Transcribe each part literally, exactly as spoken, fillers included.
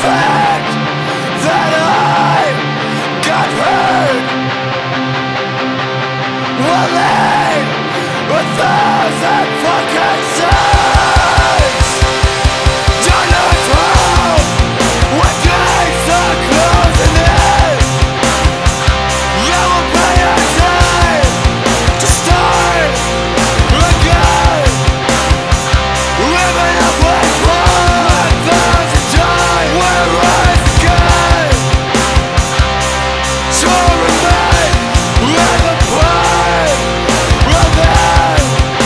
fact that I got hurt will lead a thousand fucking suns. Don't lose hope when days are closing in. There will be a time to start again. Living up with one thousand times will rise again. To remain with a part of them.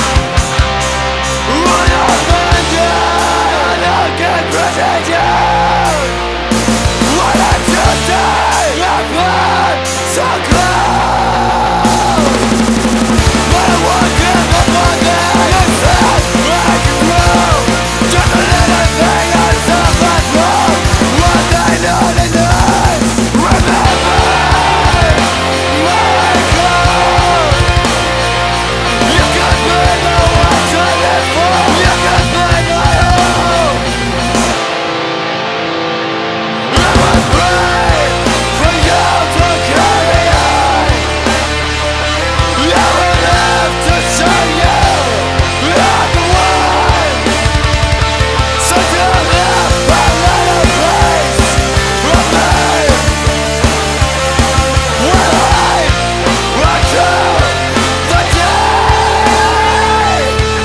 When I'm undone, I'll get protected. When I just die, I've had so close. But I won't give up on that. I said I can grow. Just a little thing I suffered from. What I know to know. Remember my code. You can bring the world to live for. You can bring my home. I will pray for you to carry on. I will live to show you I'm the one. So to live a little place for me. When I run through the day.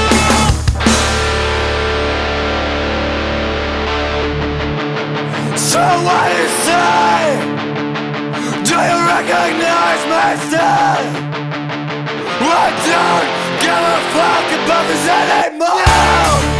So what do you say? Do you recognize me still? I don't give a fuck about this anymore.